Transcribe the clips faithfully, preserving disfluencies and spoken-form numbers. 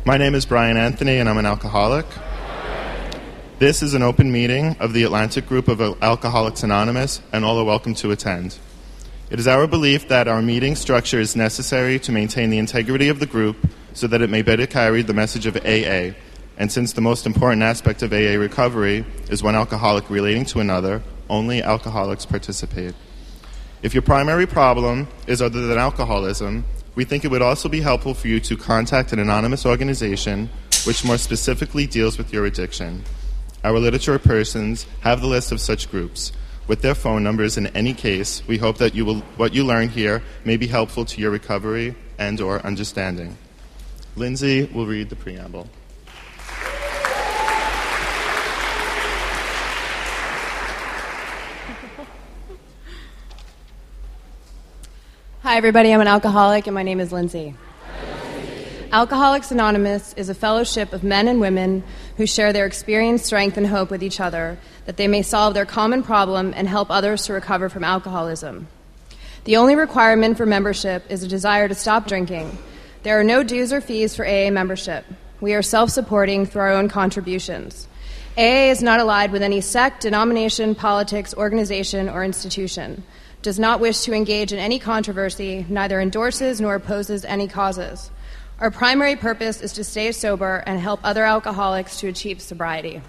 My name is Brian Anthony, and I'm an alcoholic. This is an open meeting of the Atlantic Group of Alcoholics Anonymous, and all are welcome to attend. It is our belief that our meeting structure is necessary to maintain the integrity of the group so that it may better carry the message of A A. And since the most important aspect of A A recovery is one alcoholic relating to another, only alcoholics participate. If your primary problem is other than alcoholism, we think it would also be helpful for you to contact an anonymous organization which more specifically deals with your addiction. Our literature persons have the list of such groups with their phone numbers. In any case, we hope that you will, what you learn here may be helpful to your recovery and or understanding. Lindsay will read the preamble. Hi, everybody. I'm an alcoholic, and my name is Lindsay. Alcoholics Anonymous is a fellowship of men and women who share their experience, strength, and hope with each other, that they may solve their common problem and help others to recover from alcoholism. The only requirement for membership is a desire to stop drinking. There are no dues or fees for A A membership. We are self-supporting through our own contributions. A A is not allied with any sect, denomination, politics, organization, or institution, does not wish to engage in any controversy, neither endorses nor opposes any causes. Our primary purpose is to stay sober and help other alcoholics to achieve sobriety.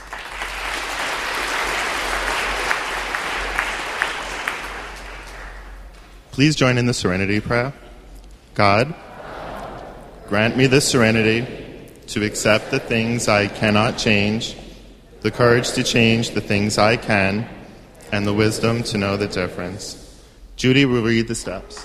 Please join in the serenity prayer. God, grant me the serenity to accept the things I cannot change, the courage to change the things I can, and the wisdom to know the difference. Judy will read the steps.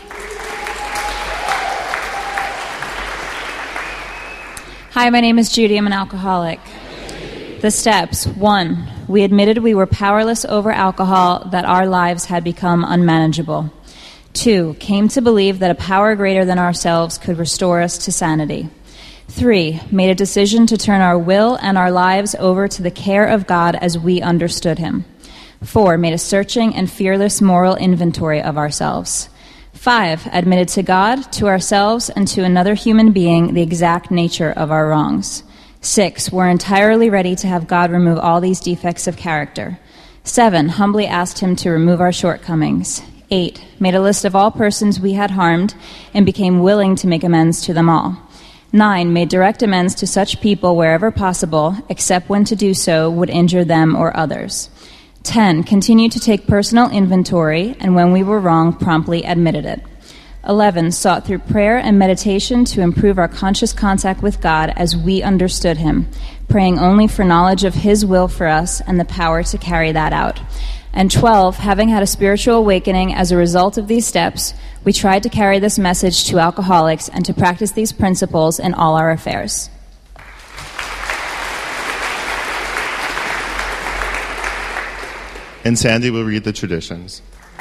Hi, my name is Judy. I'm an alcoholic. The steps. One, we admitted we were powerless over alcohol, that our lives had become unmanageable. Two, came to believe that a power greater than ourselves could restore us to sanity. Three, made a decision to turn our will and our lives over to the care of God as we understood Him. Four, made a searching and fearless moral inventory of ourselves. Five, admitted to God, to ourselves, and to another human being the exact nature of our wrongs. Six, were entirely ready to have God remove all these defects of character. Seven, humbly asked Him to remove our shortcomings. Eight, made a list of all persons we had harmed and became willing to make amends to them all. Nine, made direct amends to such people wherever possible, except when to do so would injure them or others. Ten, continued to take personal inventory, and when we were wrong, promptly admitted it. Eleven, sought through prayer and meditation to improve our conscious contact with God as we understood Him, praying only for knowledge of His will for us and the power to carry that out. And twelve, having had a spiritual awakening as a result of these steps, we tried to carry this message to alcoholics and to practice these principles in all our affairs. And Sandy will read the traditions.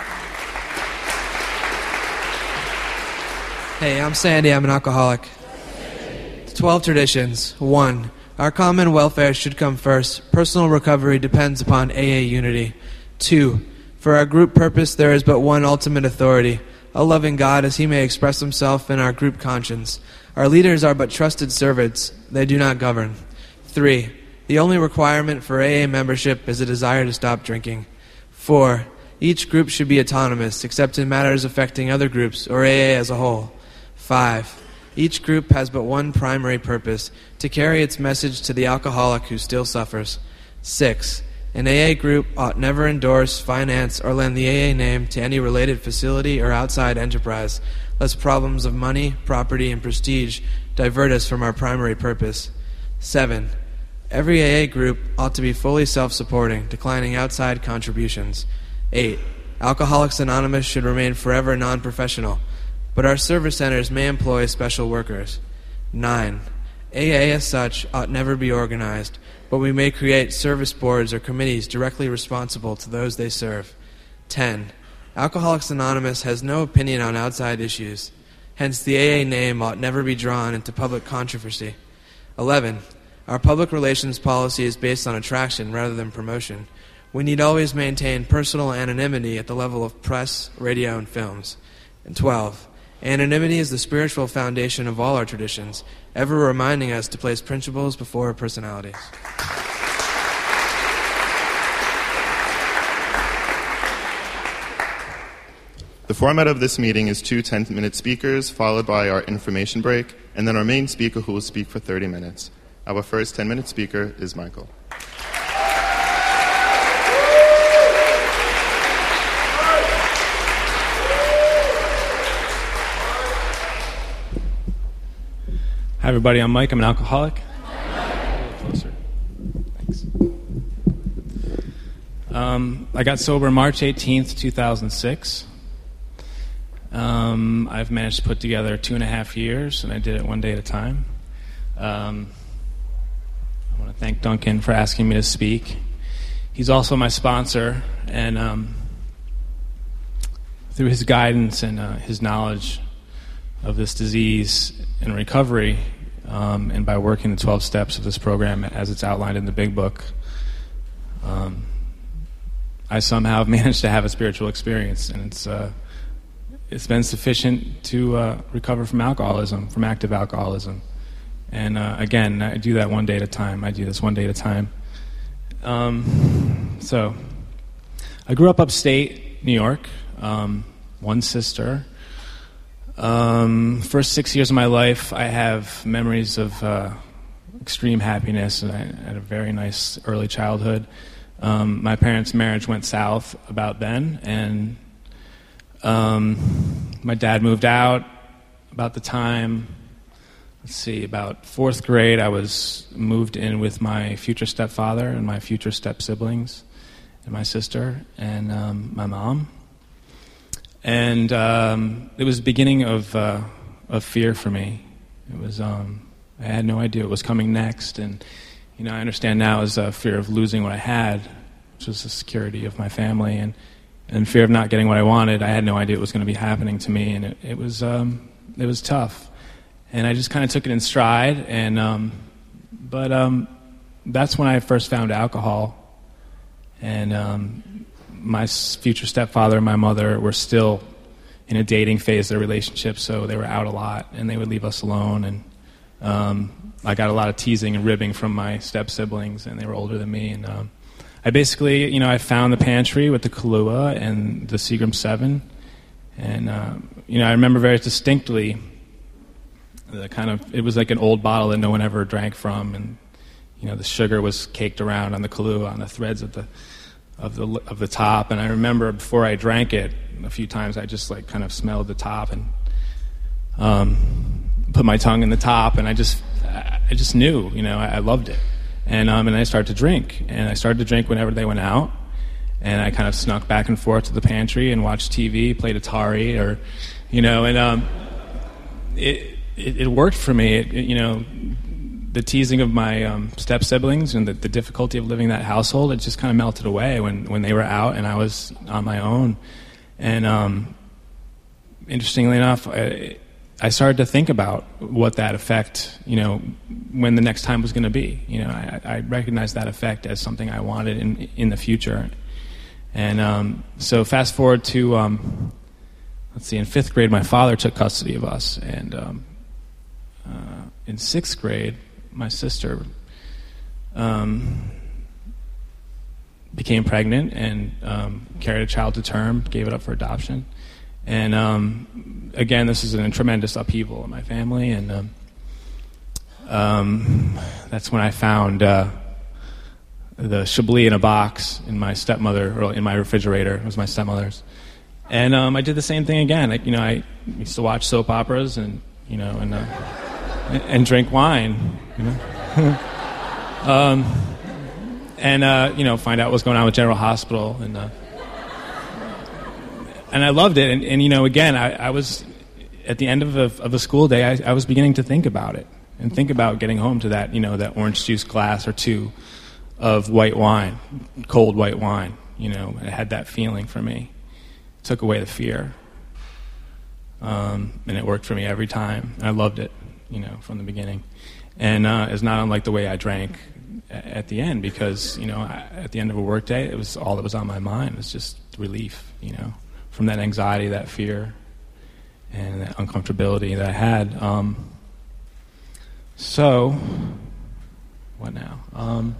Hey, I'm Sandy. I'm an alcoholic. Twelve traditions. One, our common welfare should come first. Personal recovery depends upon A A unity. Two, for our group purpose there is but one ultimate authority, a loving God as He may express Himself in our group conscience. Our leaders are but trusted servants. They do not govern. Three, the only requirement for A A membership is a desire to stop drinking. Four, each group should be autonomous, except in matters affecting other groups or A A as a whole. Five, each group has but one primary purpose, to carry its message to the alcoholic who still suffers. Six, an A A group ought never endorse, finance, or lend the A A name to any related facility or outside enterprise, lest problems of money, property, and prestige divert us from our primary purpose. Seven, every A A group ought to be fully self-supporting, declining outside contributions. Eight, Alcoholics Anonymous should remain forever non-professional, but our service centers may employ special workers. Nine, A A as such ought never be organized, but we may create service boards or committees directly responsible to those they serve. Ten, Alcoholics Anonymous has no opinion on outside issues. Hence, the A A name ought never be drawn into public controversy. Eleven, our public relations policy is based on attraction rather than promotion. We need always maintain personal anonymity at the level of press, radio, and films. And twelve, Anonymity is the spiritual foundation of all our traditions, ever reminding us to place principles before personalities. The format of this meeting is two ten-minute speakers, followed by our information break, and then our main speaker who will speak for thirty minutes. Our first ten-minute speaker is Michael. Hi, everybody. I'm Mike. I'm an alcoholic. Closer. Thanks. Um, I got sober March eighteenth, two thousand six. Um, I've managed to put together two and a half years, and I did it one day at a time. Um, I want to thank Duncan for asking me to speak. He's also my sponsor, and um, through his guidance and uh, his knowledge of this disease and recovery, um, and by working the twelve steps of this program as it's outlined in the Big Book, um, I somehow have managed to have a spiritual experience, and it's uh, it's been sufficient to uh, recover from alcoholism, from active alcoholism. And uh, again, I do that one day at a time. I do this one day at a time. Um, so, I grew up upstate New York, um, one sister. Um, first six years of my life, I have memories of uh, extreme happiness, and I had a very nice early childhood. Um, my parents' marriage went south about then, and um, my dad moved out about the time, let's see, about fourth grade. I was moved in with my future stepfather and my future step-siblings and my sister and um, my mom. And um, it was the beginning of uh, of fear for me. It was um, I had no idea what was coming next, and you know I understand now as a fear of losing what I had, which was the security of my family, and and fear of not getting what I wanted. I had no idea what was going to be happening to me, and it, it was um, it was tough. And I just kind of took it in stride, and um, but um, that's when I first found alcohol, and. Um, My future stepfather and my mother were still in a dating phase of their relationship, so they were out a lot, and they would leave us alone. And um, I got a lot of teasing and ribbing from my step-siblings, and they were older than me. And um, I basically, you know, I found the pantry with the Kahlua and the Seagram seven. And, uh, you know, I remember very distinctly the kind of, it was like an old bottle that no one ever drank from. And, you know, the sugar was caked around on the Kahlua, on the threads of the of the of the top, and I remember before I drank it, a few times I just like kind of smelled the top and um, put my tongue in the top, and I just I just knew, you know, I, I loved it, and um, and I started to drink, and I started to drink whenever they went out, and I kind of snuck back and forth to the pantry and watched T V, played Atari, or you know, and um, it, it it worked for me, it, it, you know. The teasing of my um, step-siblings and the, the difficulty of living that household, it just kind of melted away when, when they were out and I was on my own. And um, interestingly enough, I, I started to think about what that effect, you know, when the next time was going to be. You know, I, I recognized that effect as something I wanted in in the future. And um, so fast forward to, um, let's see, in fifth grade, my father took custody of us. And um, uh, in sixth grade, my sister um, became pregnant and um, carried a child to term, gave it up for adoption. And um, again, this is a tremendous upheaval in my family, and um, um, that's when I found uh, the Chablis in a box in my stepmother, or in my refrigerator. It was my stepmother's. And um, I did the same thing again. I, you know, I used to watch soap operas and, you know, and... Uh, and drink wine, you know, um, and uh, you know, find out what's going on with General Hospital, and uh, and I loved it. And, and you know, again, I, I was at the end of a, of a school day, I, I was beginning to think about it and think about getting home to that, you know, that orange juice glass or two of white wine, cold white wine. You know, it had that feeling for me. It took away the fear, um, and it worked for me every time. I loved it. You know, from the beginning. And uh, it's not unlike the way I drank at the end, because, you know, at the end of a work day, it was all that was on my mind. It was just relief, you know, from that anxiety, that fear. and that uncomfortability that I had. Um, so, what now? Um,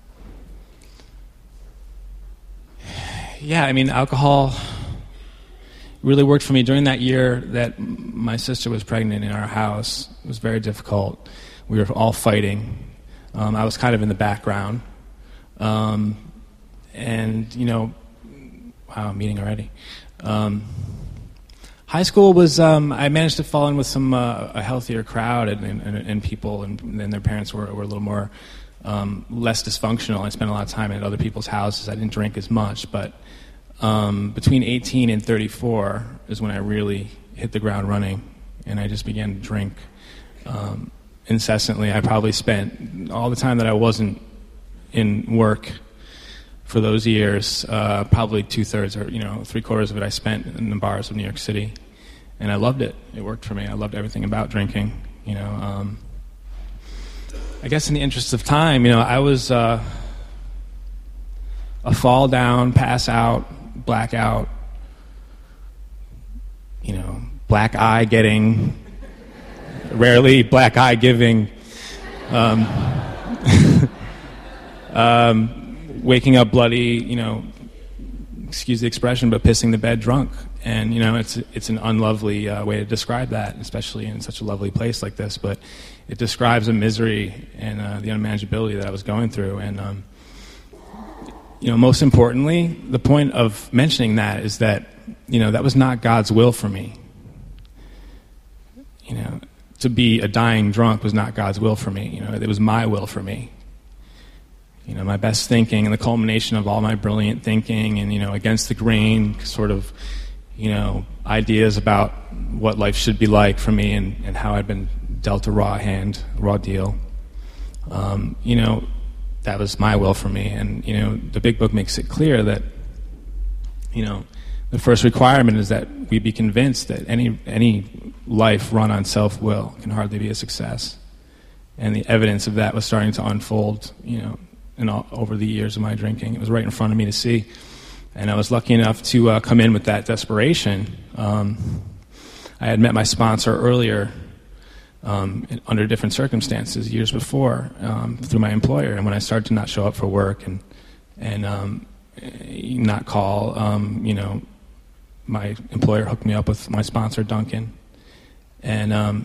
yeah, I mean, alcohol really worked for me. During that year that my sister was pregnant in our house, it was very difficult. We were all fighting. Um, I was kind of in the background. Um, and, you know, wow, I'm meeting already. Um, high school was, um, I managed to fall in with some, uh, a healthier crowd and, and, and people, and, and their parents were, were a little more, um, less dysfunctional. I spent a lot of time at other people's houses. I didn't drink as much, but um, between eighteen and thirty-four is when I really hit the ground running, and I just began to drink um, incessantly. I probably spent all the time that I wasn't in work for those years, uh, probably two-thirds or, you know, three-quarters of it I spent in the bars of New York City. And I loved it. It worked for me. I loved everything about drinking, you know. Um, I guess in the interest of time, you know, I was uh, a fall down, pass out, blackout, you know, black eye getting, rarely black eye giving, um, um, waking up bloody, you know, excuse the expression, but pissing the bed drunk. And, you know, it's it's an unlovely uh, way to describe that, especially in such a lovely place like this. But it describes the misery and uh, the unmanageability that I was going through. And, um, you know, most importantly, the point of mentioning that is that, you know, that was not God's will for me. You know, to be a dying drunk was not God's will for me. You know, it was my will for me. You know, my best thinking and the culmination of all my brilliant thinking and, you know, against the grain sort of, you know, ideas about what life should be like for me and, and how I'd been dealt a raw hand, raw deal. Um, you know, that was my will for me. And, you know, the Big Book makes it clear that, you know, the first requirement is that we be convinced that any any life run on self-will can hardly be a success. And the evidence of that was starting to unfold, you know, in all, over the years of my drinking. It was right in front of me to see. And I was lucky enough to uh, come in with that desperation. Um, I had met my sponsor earlier um, in, under different circumstances years before um, through my employer. And when I started to not show up for work and and um, not call, um, you know, my employer hooked me up with my sponsor, Duncan. And um,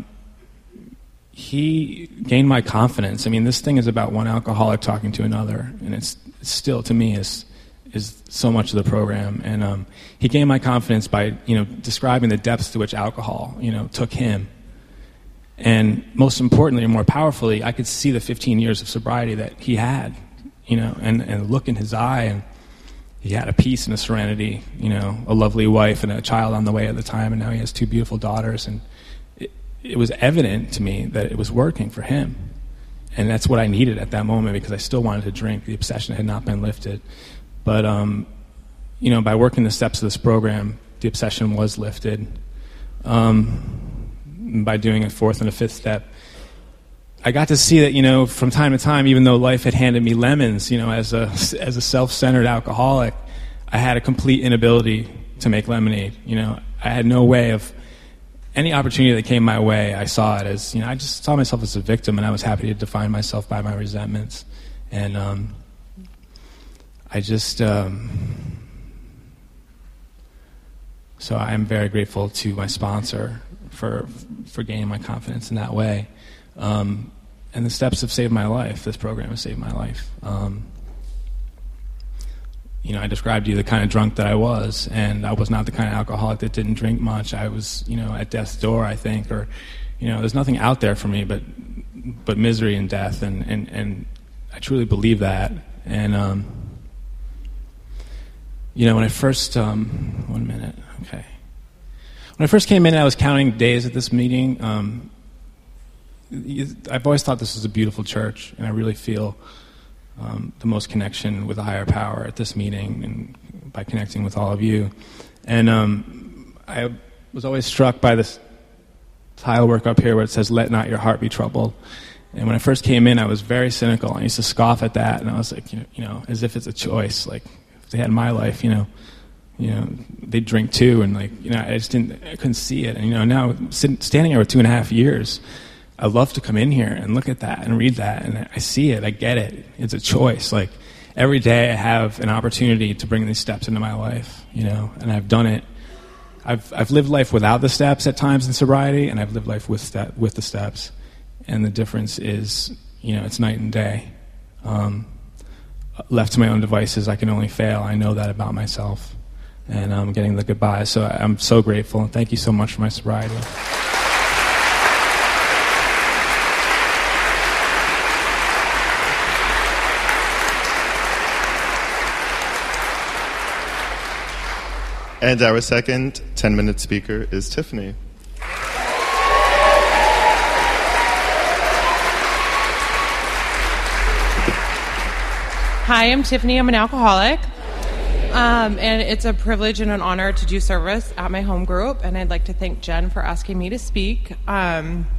he gained my confidence. I mean, this thing is about one alcoholic talking to another. And it's, it's still, to me, is is so much of the program. And um, he gained my confidence by, you know, describing the depths to which alcohol, you know, took him. And most importantly, and more powerfully, I could see the fifteen years of sobriety that he had, you know, and, and the look in his eye, and he had a peace and a serenity, you know, a lovely wife and a child on the way at the time, and now he has two beautiful daughters. And it, it was evident to me that it was working for him. And that's what I needed at that moment, because I still wanted to drink. The obsession had not been lifted. But, um, you know, by working the steps of this program, the obsession was lifted. Um, by doing a fourth and a fifth step, I got to see that, you know, from time to time, even though life had handed me lemons, you know, as a as a self-centered alcoholic, I had a complete inability to make lemonade. You know, I had no way of, any opportunity that came my way, I saw it as, you know, I just saw myself as a victim, and I was happy to define myself by my resentments. And um, I just, um, so I'm very grateful to my sponsor for for gaining my confidence in that way. Um, and the steps have saved my life. This program has saved my life. Um, you know, I described to you the kind of drunk that I was, and I was not the kind of alcoholic that didn't drink much. I was, you know, at death's door, I think, or, you know, there's nothing out there for me but but misery and death, and, and, and I truly believe that. And, um, you know, when I first, um, one minute, okay. When I first came in, I was counting days at this meeting. Um, I've always thought this was a beautiful church, and I really feel um, the most connection with a higher power at this meeting, and by connecting with all of you. And um, I was always struck by this tile work up here where it says, "Let not your heart be troubled." And when I first came in, I was very cynical. I used to scoff at that, and I was like, you know, you know as if it's a choice. Like, if they had my life, you know, you know, they drink too, and like, you know, I just didn't, I couldn't see it. And you know, now sitting, standing here for two and a half years, I love to come in here and look at that and read that, and I see it, I get it. It's a choice. Like every day, I have an opportunity to bring these steps into my life, you know, and I've done it. I've I've lived life without the steps at times in sobriety, and I've lived life with step, with the steps, and the difference is, you know, it's night and day. Um, left to my own devices, I can only fail. I know that about myself. And I'm getting the goodbyes. So I'm so grateful. And thank you so much for my sobriety. And our second ten-minute speaker is Tiffany. Hi, I'm Tiffany. I'm an alcoholic. Um, and it's a privilege and an honor to do service at my home group, and I'd like to thank Jen for asking me to speak. Um,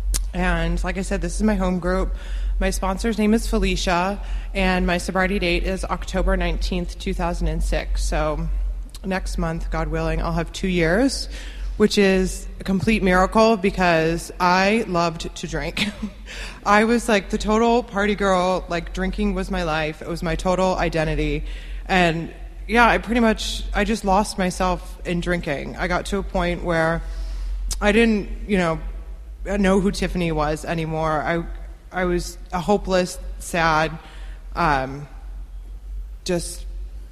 and like I said, this is my home group. My sponsor's name is Felicia, and my sobriety date is October nineteenth, two thousand six. So next month, God willing, I'll have two years, which is a complete miracle because I loved to drink. I was like the total party girl. Like drinking was my life. It was my total identity. And yeah, I pretty much, I just lost myself in drinking. I got to a point where I didn't, you know, know who Tiffany was anymore. I I was a hopeless, sad, um, just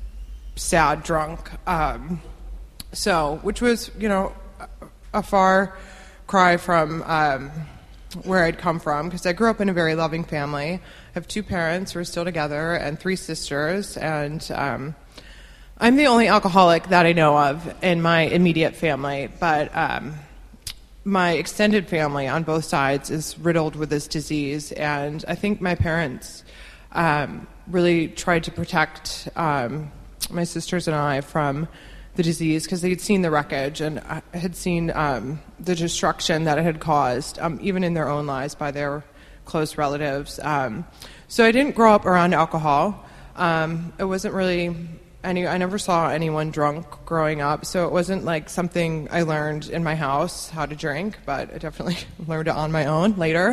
sad drunk. Um, so, which was, you know, a far cry from um, where I'd come from, because I grew up in a very loving family. I have two parents who are still together and three sisters, and um, I'm the only alcoholic that I know of in my immediate family, but um, my extended family on both sides is riddled with this disease, and I think my parents um, really tried to protect um, my sisters and I from the disease because they'd seen the wreckage and had seen um, the destruction that it had caused, um, even in their own lives by their close relatives. Um, so I didn't grow up around alcohol. Um, it wasn't really... Any, I never saw anyone drunk growing up, so it wasn't like something I learned in my house how to drink, but I definitely learned it on my own later.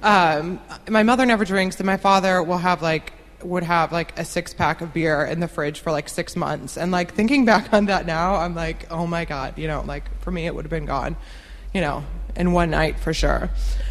Um, my mother never drinks, and my father will have like would have like a six pack of beer in the fridge for like six months. And like thinking back on that now, I'm like, oh my God, you know, like for me it would have been gone, you know, in one night for sure.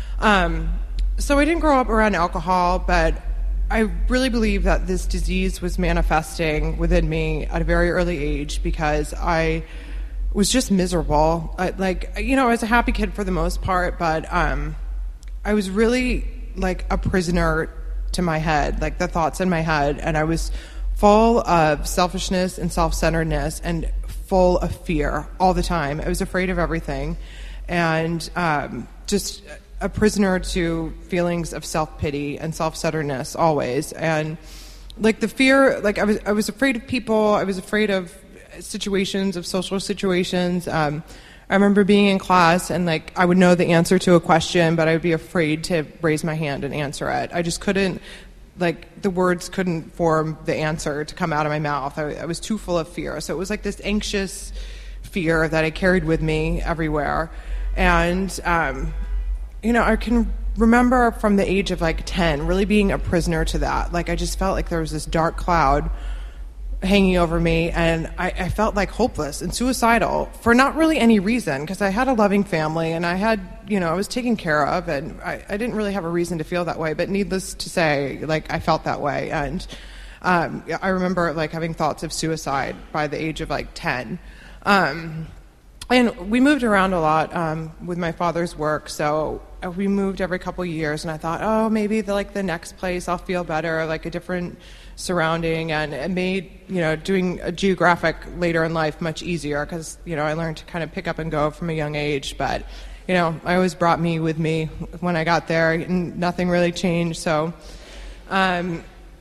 Um, so I didn't grow up around alcohol, but I really believe that this disease was manifesting within me at a very early age because I was just miserable. I, like, you know, I was a happy kid for the most part, but um, I was really like a prisoner to my head, like the thoughts in my head, and I was full of selfishness and self-centeredness and full of fear all the time. I was afraid of everything, and um, just a prisoner to feelings of self-pity and self-centeredness always. And like the fear, like I was, I was afraid of people. I was afraid of situations, of social situations. Um, I remember being in class and like I would know the answer to a question, but I would be afraid to raise my hand and answer it. I just couldn't, like the words couldn't form the answer to come out of my mouth. I, I was too full of fear. So it was like this anxious fear that I carried with me everywhere. And, um, you know, I can remember from the age of like ten really being a prisoner to that. Like I just felt like there was this dark cloud hanging over me, and I, I felt like hopeless and suicidal for not really any reason, because I had a loving family and I had, you know, I was taken care of, and I, I didn't really have a reason to feel that way, but needless to say, like I felt that way. And um, I remember like having thoughts of suicide by the age of like ten. Um, And we moved around a lot um, with my father's work, so we moved every couple of years, and I thought, oh, maybe the, like the next place I'll feel better, like a different surrounding, and it made, you know, doing a geographic later in life much easier because, you know, I learned to kind of pick up and go from a young age, but, you know, I always brought me with me when I got there, and nothing really changed, so um,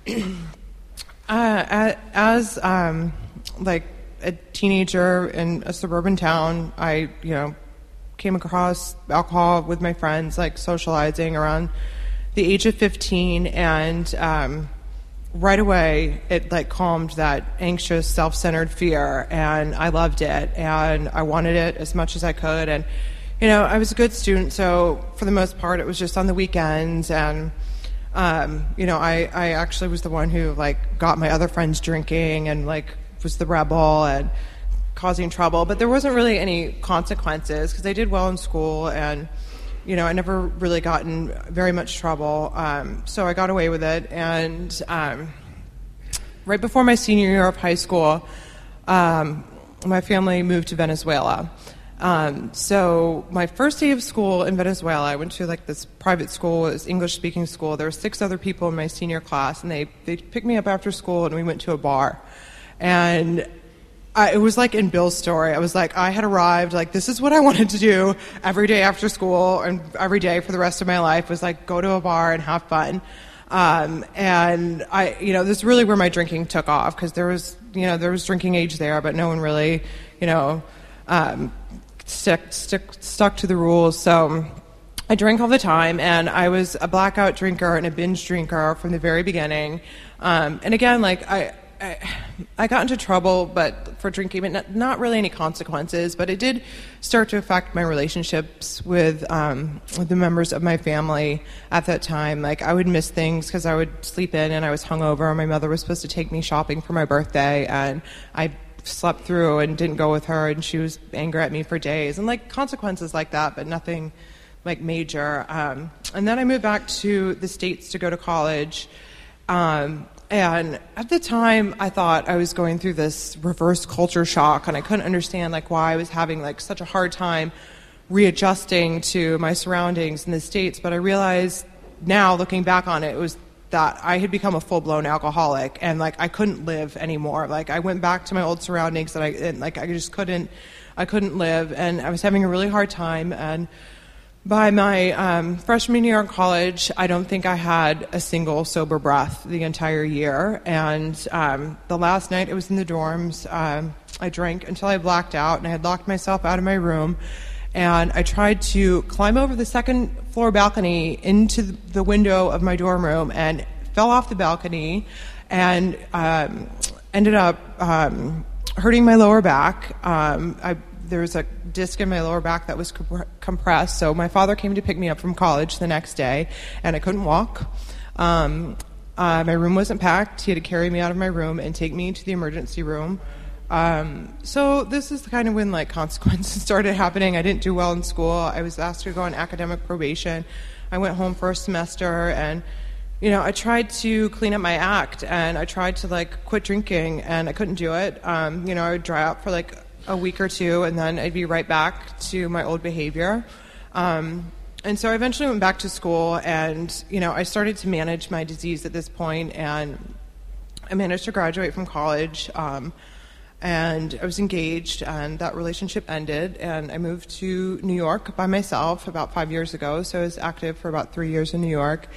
uh, as, um, like, a teenager in a suburban town, I, you know, came across alcohol with my friends, like socializing around the age of fifteen, and um, right away, it like calmed that anxious, self-centered fear, and I loved it, and I wanted it as much as I could. And you know, I was a good student, so for the most part, it was just on the weekends. And um, you know, I, I actually was the one who like got my other friends drinking and like was the rebel and causing trouble. But there wasn't really any consequences because I did well in school, and you know, I never really got in very much trouble, um, so I got away with it. And um, right before my senior year of high school, um, my family moved to Venezuela. Um, so my first day of school in Venezuela, I went to like this private school, it was English-speaking school. There were six other people in my senior class, and they, they picked me up after school, and we went to a bar. And I, it was like in Bill's story. I was like, I had arrived, like, this is what I wanted to do every day after school and every day for the rest of my life was like go to a bar and have fun. Um, and I, you know, this is really where my drinking took off because there was, you know, there was drinking age there, but no one really, you know, um, stick, stick, stuck to the rules. So I drank all the time, and I was a blackout drinker and a binge drinker from the very beginning. Um, and again, like, I, I, I got into trouble, but for drinking, but not, not really any consequences. But it did start to affect my relationships with um, with the members of my family at that time. Like I would miss things because I would sleep in and I was hungover. My mother was supposed to take me shopping for my birthday, and I slept through and didn't go with her, and she was angry at me for days, and like consequences like that, but nothing like major. Um, and then I moved back to the States to go to college. Um, And at the time, I thought I was going through this reverse culture shock, and I couldn't understand like why I was having like such a hard time readjusting to my surroundings in the States. But I realized now, looking back on it, it was that I had become a full-blown alcoholic, and like I couldn't live anymore. Like I went back to my old surroundings, and I and, like I just couldn't, I couldn't live, and I was having a really hard time. And by my um, freshman year in college, I don't think I had a single sober breath the entire year. And um, the last night I was in the dorms, um, I drank until I blacked out, and I had locked myself out of my room. And I tried to climb over the second floor balcony into the window of my dorm room and fell off the balcony and um, ended up um, hurting my lower back. Um, I There was a disc in my lower back that was comp- compressed. So my father came to pick me up from college the next day, and I couldn't walk. Um, uh, my room wasn't packed. He had to carry me out of my room and take me to the emergency room. Um, so this is kind of when like consequences started happening. I didn't do well in school. I was asked to go on academic probation. I went home for a semester, and you know, I tried to clean up my act, and I tried to like quit drinking, and I couldn't do it. Um, you know, I would dry up for like a week or two, and then I'd be right back to my old behavior. Um, and so I eventually went back to school, and, you know, I started to manage my disease at this point, and I managed to graduate from college, um, and I was engaged, and that relationship ended, and I moved to New York by myself about five years ago, so I was active for about three years in New York.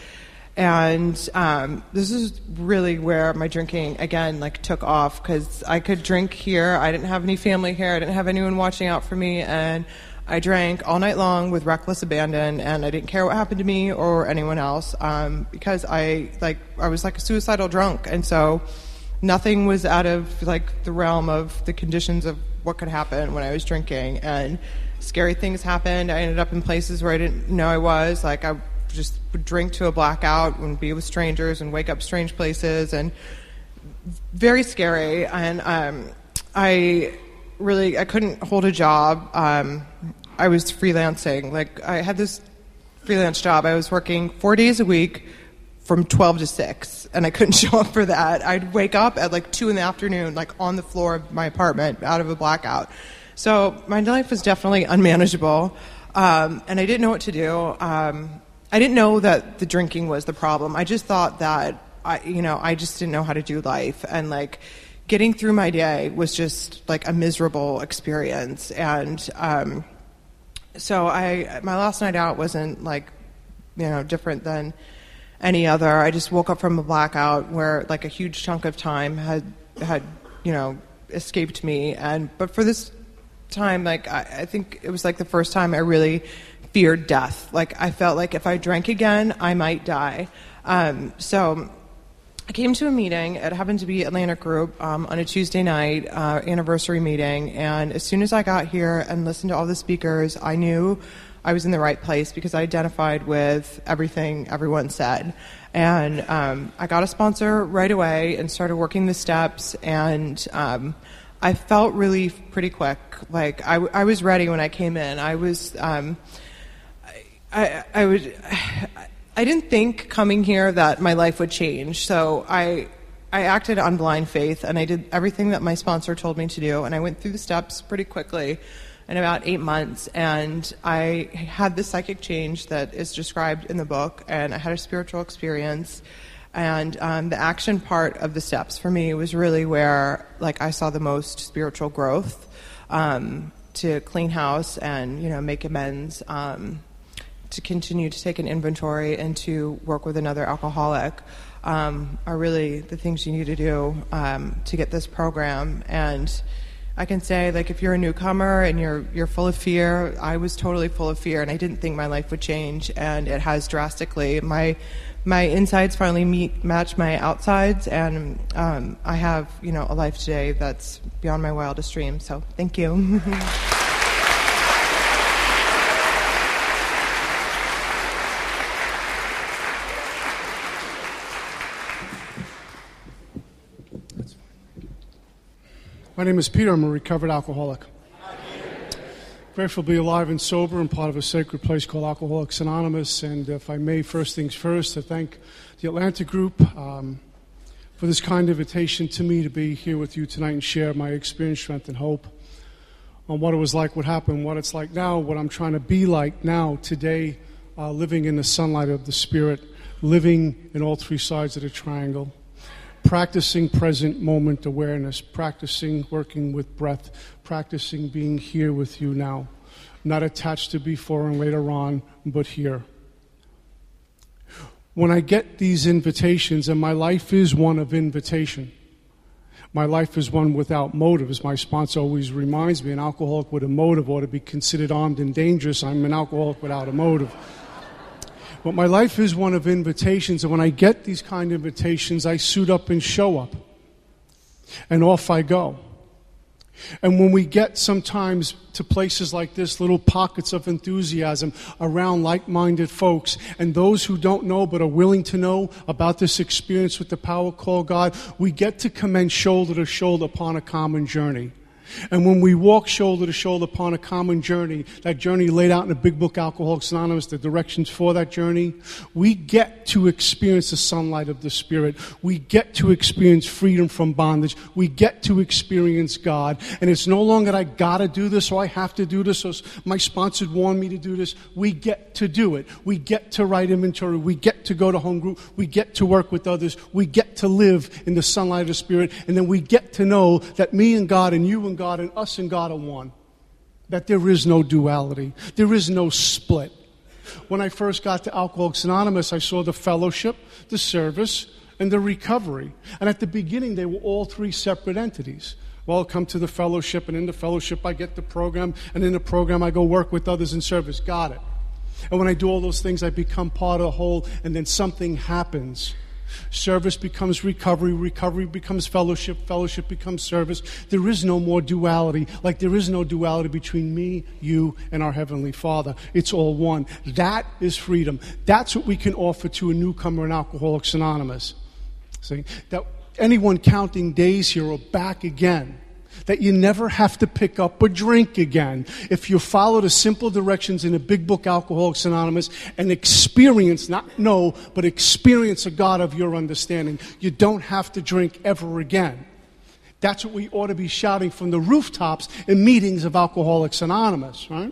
And um, this is really where my drinking, again, like took off, because I could drink here. I didn't have any family here. I didn't have anyone watching out for me. And I drank all night long with reckless abandon, and I didn't care what happened to me or anyone else, um, because I like I was like a suicidal drunk. And so nothing was out of like the realm of the conditions of what could happen when I was drinking. And scary things happened. I ended up in places where I didn't know I was. Like I just would drink to a blackout and be with strangers and wake up strange places, and very scary. And um, I really, I couldn't hold a job. Um, I was freelancing. Like I had this freelance job. I was working four days a week from twelve to six, and I couldn't show up for that. I'd wake up at like two in the afternoon, like on the floor of my apartment out of a blackout. So my life was definitely unmanageable, um, and I didn't know what to do. Um, I didn't know that the drinking was the problem. I just thought that, I, you know, I just didn't know how to do life. And, like, getting through my day was just, like, a miserable experience. And um, so I, my last night out wasn't, like, you know, different than any other. I just woke up from a blackout where, like, a huge chunk of time had, had you know, escaped me. And but for this time, like, I, I think it was, like, the first time I really feared death. Like I felt like if I drank again, I might die. Um, so I came to a meeting. It happened to be Atlantic Group um, on a Tuesday night, uh, anniversary meeting. And as soon as I got here and listened to all the speakers, I knew I was in the right place because I identified with everything everyone said. And um, I got a sponsor right away and started working the steps. And um, I felt relief pretty quick. Like I, I was ready when I came in. I was, um, I, I, I would. I didn't think coming here that my life would change, so I I acted on blind faith, and I did everything that my sponsor told me to do, and I went through the steps pretty quickly in about eight months, and I had the psychic change that is described in the book, and I had a spiritual experience, and um, the action part of the steps for me was really where like I saw the most spiritual growth, um, to clean house and, you know, make amends, um, to continue to take an inventory and to work with another alcoholic um, are really the things you need to do um, to get this program. And I can say, like, if you're a newcomer and you're you're full of fear, I was totally full of fear, and I didn't think my life would change, and it has drastically. My my insides finally meet match my outsides, and um, I have, you know, a life today that's beyond my wildest dreams. So thank you. My name is Peter. I'm a recovered alcoholic. Grateful to be alive and sober and part of a sacred place called Alcoholics Anonymous. And if I may, first things first, to thank the Atlantic Group um, for this kind invitation to me to be here with you tonight and share my experience, strength, and hope on what it was like, what happened, what it's like now, what I'm trying to be like now, today, uh, living in the sunlight of the Spirit, living in all three sides of the triangle. Practicing present moment awareness, practicing working with breath, practicing being here with you now, not attached to before and later on, but here. When I get these invitations, and my life is one of invitation, my life is one without motive. As my sponsor always reminds me, an alcoholic with a motive ought to be considered armed and dangerous. I'm an alcoholic without a motive. But my life is one of invitations, and when I get these kind of invitations, I suit up and show up. And off I go. And when we get sometimes to places like this, little pockets of enthusiasm around like-minded folks, and those who don't know but are willing to know about this experience with the power called God, we get to commence shoulder to shoulder upon a common journey. And when we walk shoulder to shoulder upon a common journey, that journey laid out in the big book Alcoholics Anonymous, the directions for that journey, we get to experience the sunlight of the Spirit. We get to experience freedom from bondage. We get to experience God. And it's no longer that I gotta do this or I have to do this or my sponsor warned me to do this. We get to do it. We get to write inventory. We get to go to home group. We get to work with others. We get to live in the sunlight of the Spirit. And then we get to know that me and God and you and God and us and God are one. That there is no duality. There is no split. When I first got to Alcoholics Anonymous, I saw the fellowship, the service, and the recovery. And at the beginning, they were all three separate entities. Well, I come to the fellowship, and in the fellowship, I get the program, and in the program, I go work with others in service. Got it. And when I do all those things, I become part of the whole, and then something happens. Service becomes recovery, recovery becomes fellowship, fellowship becomes service. There is no more duality, like there is no duality between me, you, and our Heavenly Father. It's all one. That is freedom. That's what we can offer to a newcomer in Alcoholics Anonymous. See, that anyone counting days here or back again, that you never have to pick up a drink again. If you follow the simple directions in the big book Alcoholics Anonymous and experience, not know, but experience a God of your understanding, you don't have to drink ever again. That's what we ought to be shouting from the rooftops in meetings of Alcoholics Anonymous, right?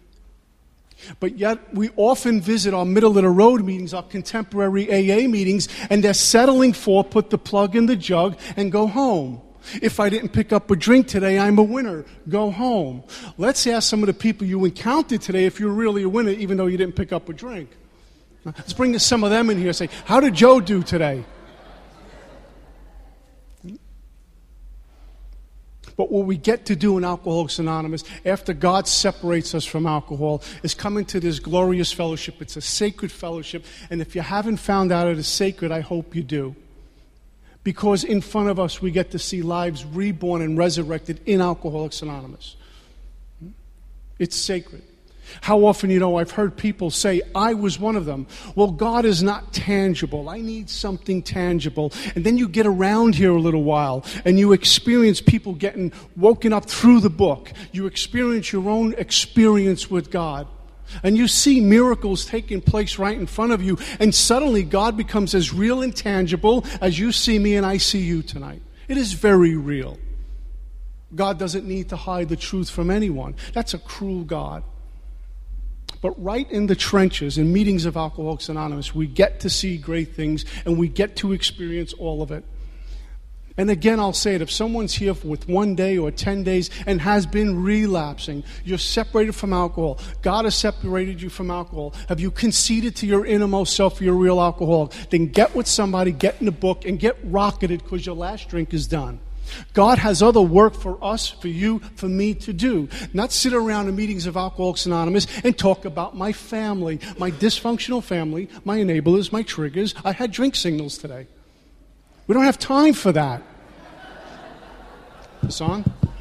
But yet we often visit our middle-of-the-road meetings, our contemporary A A meetings, and they're settling for put the plug in the jug and go home. If I didn't pick up a drink today, I'm a winner. Go home. Let's ask some of the people you encountered today if you're really a winner, even though you didn't pick up a drink. Let's bring some of them in here and say, how did Joe do today? But what we get to do in Alcoholics Anonymous, after God separates us from alcohol, is come into this glorious fellowship. It's a sacred fellowship. And if you haven't found out it is sacred, I hope you do. because in front of us we get to see lives reborn and resurrected in Alcoholics Anonymous. It's sacred. How often, you know, I've heard people say, I was one of them. Well, God is not tangible. I need something tangible. And then you get around here a little while, and you experience people getting woken up through the book. You experience your own experience with God. And you see miracles taking place right in front of you, and suddenly God becomes as real and tangible as you see me and I see you tonight. It is very real. God doesn't need to hide the truth from anyone. That's a cruel God. But right in the trenches, in meetings of Alcoholics Anonymous, we get to see great things, and we get to experience all of it. And again, I'll say it, if someone's here with one day or ten days and has been relapsing, you're separated from alcohol, God has separated you from alcohol, have you conceded to your innermost self you're a real alcoholic, then get with somebody, get in a book, and get rocketed because your last drink is done. God has other work for us, for you, for me to do. Not sit around in meetings of Alcoholics Anonymous and talk about my family, my dysfunctional family, my enablers, my triggers. I had drink signals today. We don't have time for that. This on?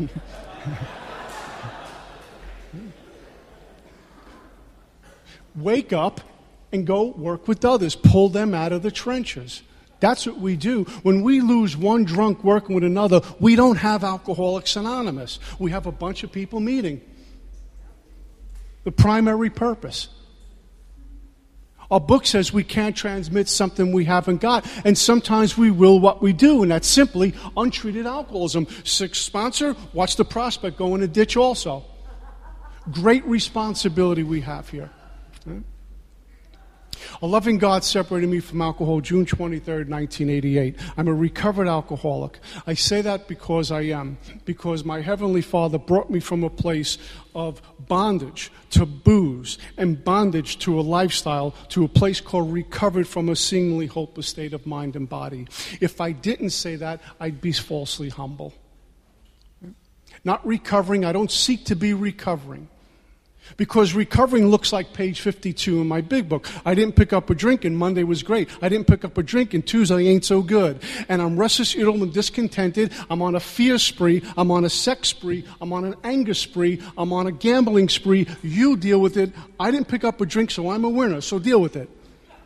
Wake up and go work with others. Pull them out of the trenches. That's what we do. When we lose one drunk working with another, we don't have Alcoholics Anonymous. We have a bunch of people meeting. The primary purpose. Our book says we can't transmit something we haven't got, and sometimes we will what we do, and that's simply untreated alcoholism. Sixth sponsor, watch the prospect go in a ditch also. Great responsibility we have here. Right? A loving God separated me from alcohol June twenty-third, nineteen eighty-eight. I'm a recovered alcoholic. I say that because I am, because my Heavenly Father brought me from a place of bondage to booze and bondage to a lifestyle to a place called recovered from a seemingly hopeless state of mind and body. If I didn't say that, I'd be falsely humble. Not recovering. I don't seek to be recovering. Because recovering looks like page fifty-two in my big book. I didn't pick up a drink and Monday was great. I didn't pick up a drink and Tuesday ain't so good. And I'm restless, irritable, and discontented. I'm on a fear spree. I'm on a sex spree. I'm on an anger spree. I'm on a gambling spree. You deal with it. I didn't pick up a drink, so I'm a winner. So deal with it.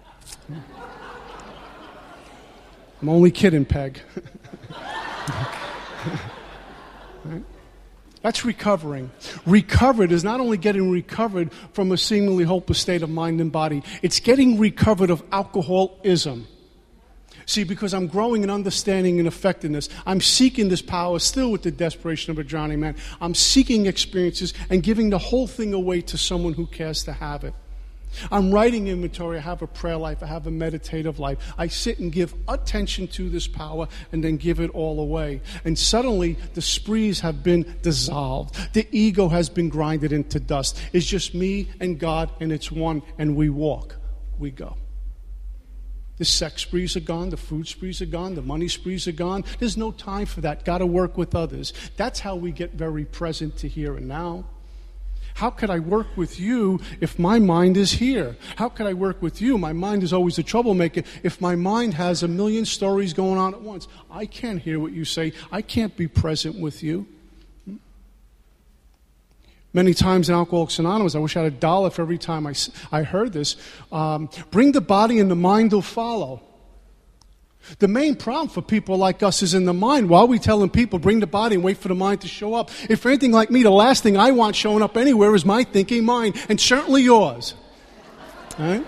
I'm only kidding, Peg. Right? That's recovering. Recovered is not only getting recovered from a seemingly hopeless state of mind and body, it's getting recovered of alcoholism. See, because I'm growing in understanding and effectiveness, I'm seeking this power still with the desperation of a drowning man. I'm seeking experiences and giving the whole thing away to someone who cares to have it. I'm writing inventory. I have a prayer life. I have a meditative life. I sit and give attention to this power and then give it all away. And suddenly the sprees have been dissolved. The ego has been grinded into dust. It's just me and God, and it's one, and we walk. We go. The sex sprees are gone. The food sprees are gone. The money sprees are gone. There's no time for that. Got to work with others. That's how we get very present to here and now. How could I work with you if my mind is here? How could I work with you? My mind is always a troublemaker. If my mind has a million stories going on at once, I can't hear what you say. I can't be present with you. Many times in Alcoholics Anonymous, I wish I had a dollar for every time I, I heard this. Um, bring the body and the mind will follow. The main problem for people like us is in the mind. While we telling people, bring the body and wait for the mind to show up. If you're anything like me, the last thing I want showing up anywhere is my thinking mind, and certainly yours. All right?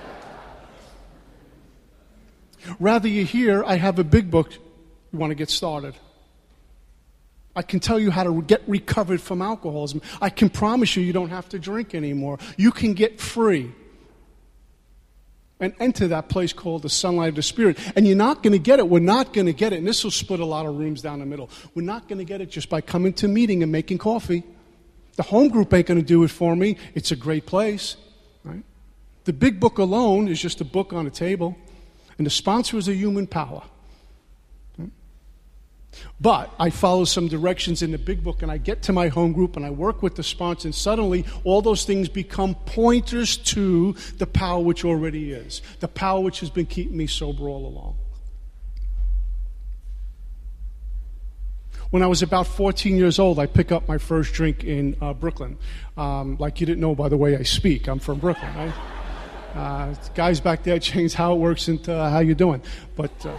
Rather you hear, I have a big book, you want to get started. I can tell you how to get recovered from alcoholism. I can promise you you don't have to drink anymore. You can get free and enter that place called the sunlight of the Spirit. And you're not going to get it. We're not going to get it. And this will split a lot of rooms down the middle. We're not going to get it just by coming to a meeting and making coffee. The home group ain't going to do it for me. It's a great place. Right? The big book alone is just a book on a table. And the sponsor is a human power. But I follow some directions in the big book, and I get to my home group, and I work with the sponsor, and suddenly all those things become pointers to the power which already is, the power which has been keeping me sober all along. When I was about fourteen years old, I picked up my first drink in uh, Brooklyn. Um, like you didn't know by the way I speak, I'm from Brooklyn, right? Uh, guys back there changed how it works into uh, how you doing. But uh,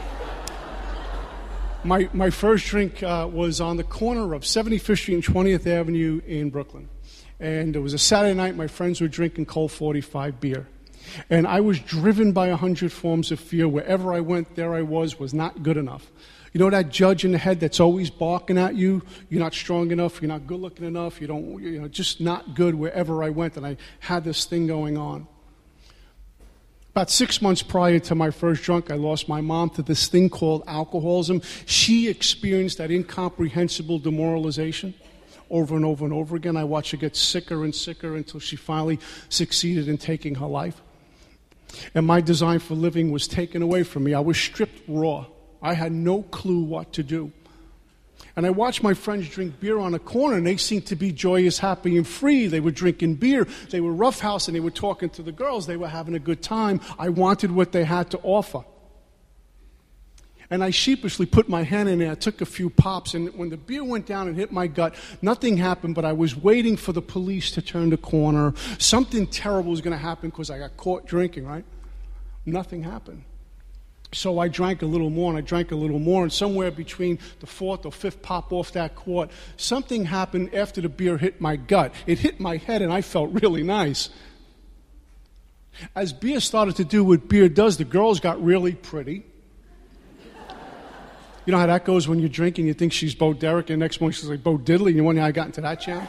my my first drink uh, was on the corner of seventy-fifth Street and twentieth Avenue in Brooklyn. And it was a Saturday night. My friends were drinking Colt forty-five beer. And I was driven by a hundred forms of fear. Wherever I went, there I was, was not good enough. You know that judge in the head that's always barking at you? You're not strong enough, you're not good looking enough, you don't, you know, just not good wherever I went. And I had this thing going on. About six months prior to my first drunk, I lost my mom to this thing called alcoholism. She experienced that incomprehensible demoralization over and over and over again. I watched her get sicker and sicker until she finally succeeded in taking her life. And my design for living was taken away from me. I was stripped raw. I had no clue what to do. And I watched my friends drink beer on a corner, and they seemed to be joyous, happy, and free. They were drinking beer. They were roughhousing. They were talking to the girls. They were having a good time. I wanted what they had to offer. And I sheepishly put my hand in there, took a few pops, and when the beer went down and hit my gut, nothing happened, but I was waiting for the police to turn the corner. Something terrible was going to happen because I got caught drinking, right? Nothing happened. So I drank a little more, and I drank a little more, and somewhere between the fourth or fifth pop off that quart, something happened after the beer hit my gut. It hit my head, and I felt really nice. As beer started to do what beer does, the girls got really pretty. You know how that goes when you're drinking, you think she's Bo Derek, and the next morning she's like Bo Diddley. You wonder how I got into that channel?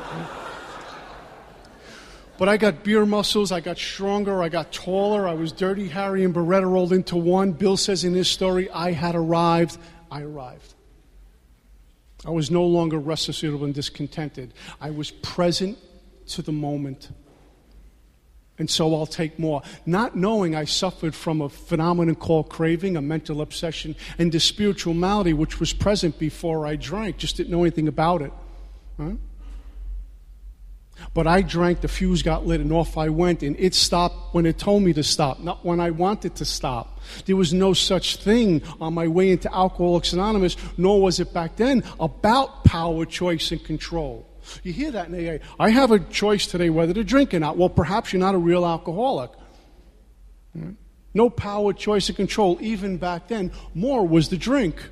But I got beer muscles, I got stronger, I got taller, I was Dirty Harry and Beretta rolled into one. Bill says in his story, I had arrived, I arrived. I was no longer restless, irritable, and discontented. I was present to the moment. And so I'll take more. Not knowing I suffered from a phenomenon called craving, a mental obsession, and the spiritual malady which was present before I drank. Just didn't know anything about it. Huh? But I drank, the fuse got lit, and off I went, and it stopped when it told me to stop, not when I wanted to stop. There was no such thing on my way into Alcoholics Anonymous, nor was it back then about power, choice, and control. You hear that in A A. I have a choice today whether to drink or not. Well, perhaps you're not a real alcoholic. No power, choice, and control. Even back then, more was the drink.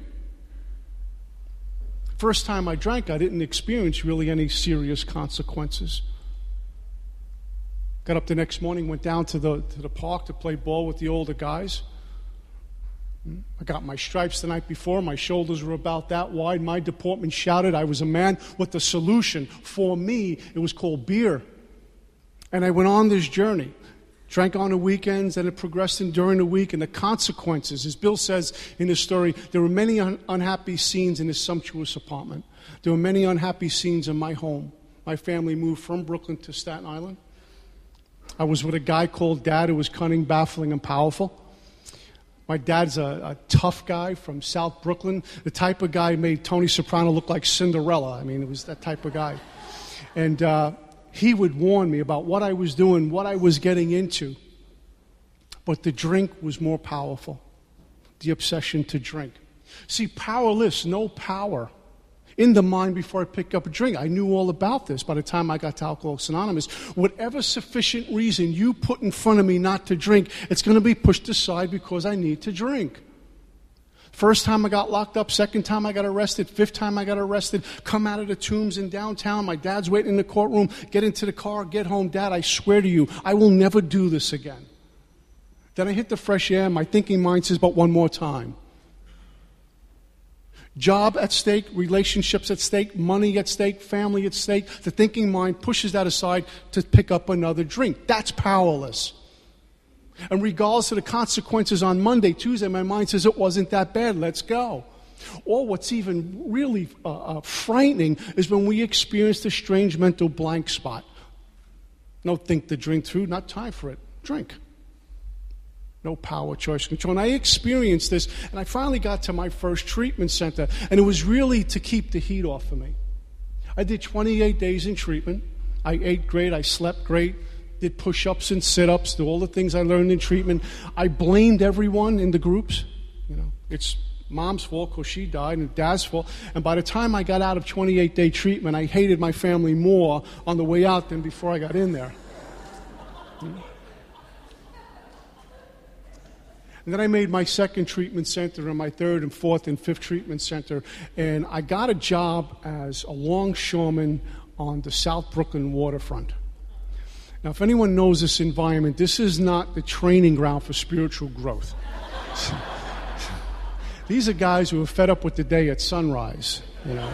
First time I drank, I didn't experience really any serious consequences. Got up the next morning, went down to the to the park to play ball with the older guys. I got my stripes the night before. My shoulders were about that wide. My deportment shouted I was a man with a solution. For me, it was called beer. And I went on this journey. Drank on the weekends, and it progressed in during the week, and the consequences, as Bill says in his story, there were many un- unhappy scenes in his sumptuous apartment. There were many unhappy scenes in my home. My family moved from Brooklyn to Staten Island. I was with a guy called Dad who was cunning, baffling, and powerful. My dad's a, a tough guy from South Brooklyn, the type of guy who made Tony Soprano look like Cinderella. I mean, it was that type of guy. And uh, he would warn me about what I was doing, what I was getting into. But the drink was more powerful, the obsession to drink. See, powerless, no power in the mind before I picked up a drink. I knew all about this by the time I got to Alcoholics Anonymous. Whatever sufficient reason you put in front of me not to drink, it's going to be pushed aside because I need to drink. First time I got locked up, second time I got arrested, fifth time I got arrested, come out of the tombs in downtown, my dad's waiting in the courtroom, get into the car, get home. Dad, I swear to you, I will never do this again. Then I hit the fresh air, my thinking mind says, but one more time. Job at stake, relationships at stake, money at stake, family at stake. The thinking mind pushes that aside to pick up another drink. That's powerless. And regardless of the consequences on Monday, Tuesday, my mind says it wasn't that bad, let's go. Or what's even really uh, uh, frightening is when we experience the strange mental blank spot. No think the drink through, not time for it, drink. No power, choice, control. And I experienced this, and I finally got to my first treatment center, and it was really to keep the heat off of me. I did twenty-eight days in treatment. I ate great, I slept great, did push-ups and sit-ups, did all the things I learned in treatment. I blamed everyone in the groups. You know, it's mom's fault because she died and dad's fault. And by the time I got out of twenty-eight day treatment, I hated my family more on the way out than before I got in there. And then I made my second treatment center and my third and fourth and fifth treatment center. And I got a job as a longshoreman on the South Brooklyn waterfront. Now, if anyone knows this environment, this is not the training ground for spiritual growth. These are guys who are fed up with the day at sunrise, you know.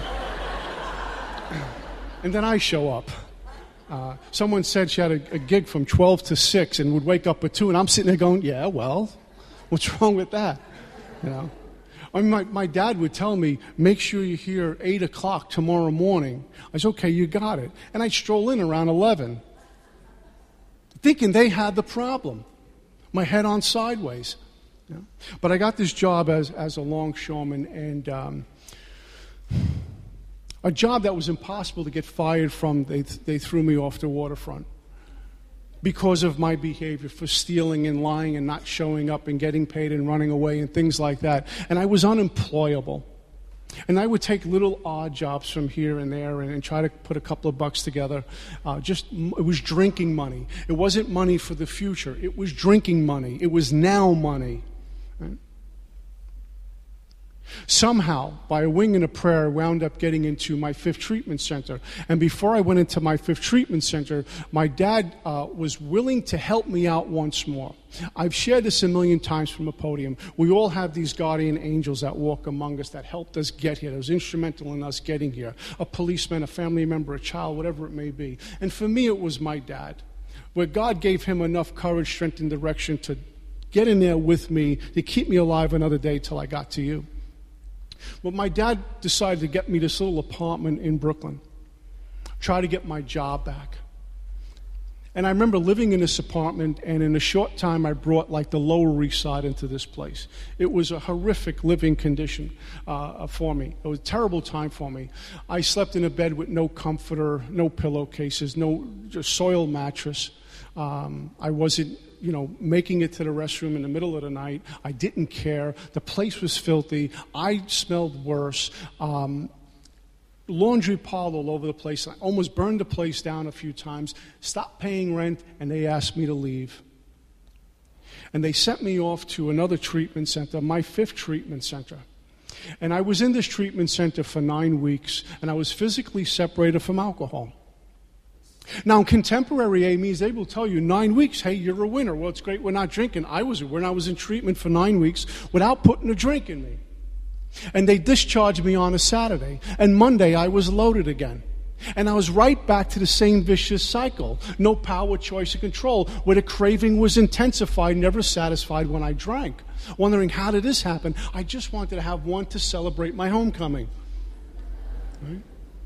And then I show up. Uh, someone said she had a, a gig from twelve to six and would wake up at two, and I'm sitting there going, yeah, well, what's wrong with that? You know, I mean, my, my dad would tell me, make sure you're here eight o'clock tomorrow morning. I said, okay, you got it. And I'd stroll in around eleven, thinking they had the problem. My head on sideways. You know? But I got this job as, as a longshoreman, and um, a job that was impossible to get fired from. They, they threw me off the waterfront because of my behavior for stealing and lying and not showing up and getting paid and running away and things like that. And I was unemployable. And I would take little odd jobs from here and there and, and try to put a couple of bucks together. Uh, just it was drinking money. It wasn't money for the future. It was drinking money. It was now money. Right? Somehow, by a wing and a prayer, I wound up getting into my fifth treatment center. And before I went into my fifth treatment center, my dad uh, was willing to help me out once more. I've shared this a million times from a podium. We all have these guardian angels that walk among us that helped us get here, that was instrumental in us getting here. A policeman, a family member, a child, whatever it may be. And for me, it was my dad, where God gave him enough courage, strength, and direction to get in there with me, to keep me alive another day till I got to you. But my dad decided to get me this little apartment in Brooklyn, try to get my job back. And I remember living in this apartment, and in a short time I brought like the Lower East Side into this place. It was a horrific living condition uh, for me. It was a terrible time for me. I slept in a bed with no comforter, no pillowcases, no just soiled mattress. Um, I wasn't, you know, making it to the restroom in the middle of the night. I didn't care. The place was filthy. I smelled worse. Um, laundry piled all over the place. I almost burned the place down a few times. Stopped paying rent, and they asked me to leave. And they sent me off to another treatment center, my fifth treatment center. And I was in this treatment center for nine weeks, and I was physically separated from alcohol. Now, contemporary A M Es, they will tell you nine weeks, hey, you're a winner. Well, it's great we're not drinking. I was a winner. I was in treatment for nine weeks without putting a drink in me. And they discharged me on a Saturday. And Monday, I was loaded again. And I was right back to the same vicious cycle. No power, choice, or control, where the craving was intensified, never satisfied when I drank. Wondering, how did this happen? I just wanted to have one to celebrate my homecoming. Right?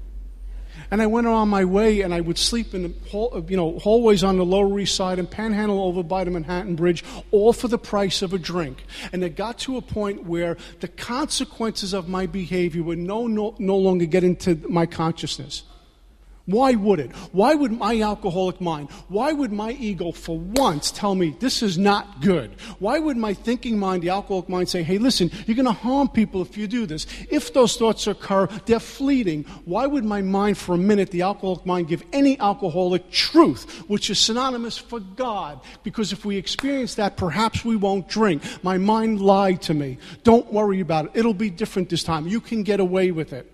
And I went on my way, and I would sleep in the hall, you know, hallways on the Lower East Side and panhandle over by the Manhattan Bridge, all for the price of a drink. And it got to a point where the consequences of my behavior would no, no, no longer get into my consciousness. Why would it? Why would my alcoholic mind, why would my ego for once tell me this is not good? Why would my thinking mind, the alcoholic mind, say, hey, listen, you're going to harm people if you do this? If those thoughts occur, they're fleeting. Why would my mind for a minute, the alcoholic mind, give any alcoholic truth, which is synonymous for God? Because if we experience that, perhaps we won't drink. My mind lied to me. Don't worry about it. It'll be different this time. You can get away with it.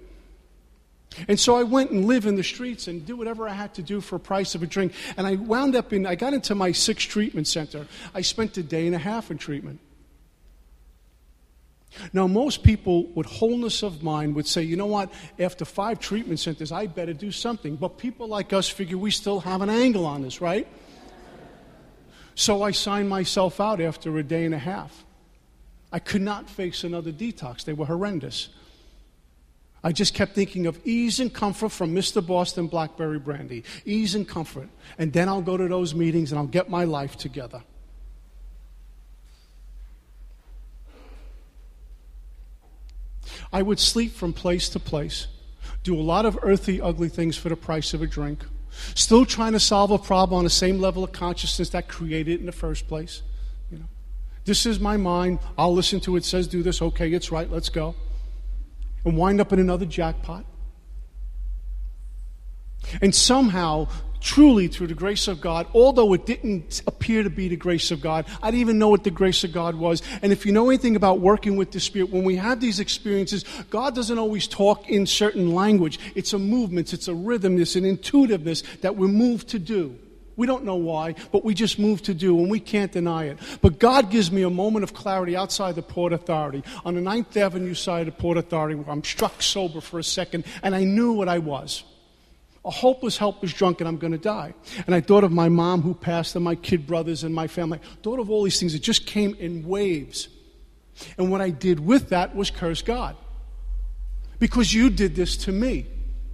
And so I went and lived in the streets and did whatever I had to do for a price of a drink. And I wound up in, I got into my sixth treatment center. I spent a day and a half in treatment. Now, most people with wholeness of mind would say, you know what, after five treatment centers, I better do something. But people like us figure we still have an angle on this, right? So I signed myself out after a day and a half. I could not face another detox. They were horrendous. I just kept thinking of ease and comfort from Mister Boston Blackberry Brandy. Ease and comfort. And then I'll go to those meetings and I'll get my life together. I would sleep from place to place, do a lot of earthy, ugly things for the price of a drink, still trying to solve a problem on the same level of consciousness that created it in the first place. You know, This is my mind. I'll listen to it. Says do this. Okay, it's right. Let's go. And wind up in another jackpot. And somehow, truly through the grace of God, although it didn't appear to be the grace of God, I didn't even know what the grace of God was. And if you know anything about working with the Spirit, when we have these experiences, God doesn't always talk in certain language. It's a movement, it's a rhythm, it's an intuitiveness that we're moved to do. We don't know why, but we just move to do, and we can't deny it. But God gives me a moment of clarity outside the Port Authority, on the ninth Avenue side of the Port Authority, where I'm struck sober for a second, and I knew what I was. A hopeless, helpless drunk, and I'm going to die. And I thought of my mom who passed, and my kid brothers, and my family. I thought of all these things that just came in waves. And what I did with that was curse God. Because you did this to me.